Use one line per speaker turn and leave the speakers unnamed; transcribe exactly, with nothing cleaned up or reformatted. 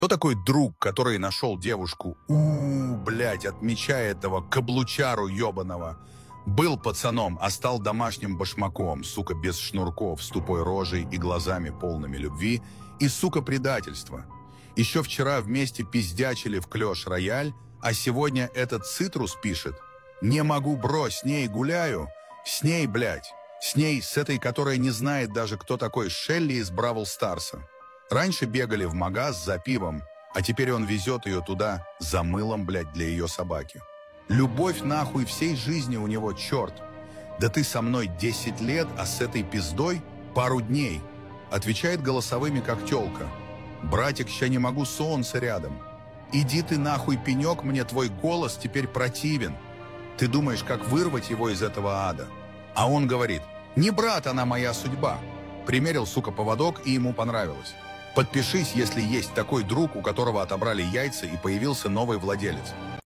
Кто такой друг, который нашел девушку? У, блядь, отмечая этого каблучару ебаного. Был пацаном, а стал домашним башмаком, сука, без шнурков, с тупой рожей и глазами полными любви, и, сука, предательства. Еще вчера вместе пиздячили в Клёш-Рояль, а сегодня этот цитрус пишет: «Не могу, бро, с ней гуляю». С ней, блядь. С ней, с этой, которая не знает даже, кто такой Шелли из Бравл Старса. Раньше бегали в магаз за пивом, а теперь он везет ее туда за мылом, блядь, для ее собаки. Любовь нахуй всей жизни у него, черт. Да ты со мной десять лет, а с этой пиздой пару дней. Отвечает голосовыми, как тёлка. Братик, ща не могу, солнце рядом. Иди ты нахуй, пенек, мне твой голос теперь противен. Ты думаешь, как вырвать его из этого ада? А он говорит: не брат, она моя судьба. Примерил, сука, поводок, и ему понравилось. Подпишись, если есть такой друг, у которого отобрали яйца и появился новый владелец.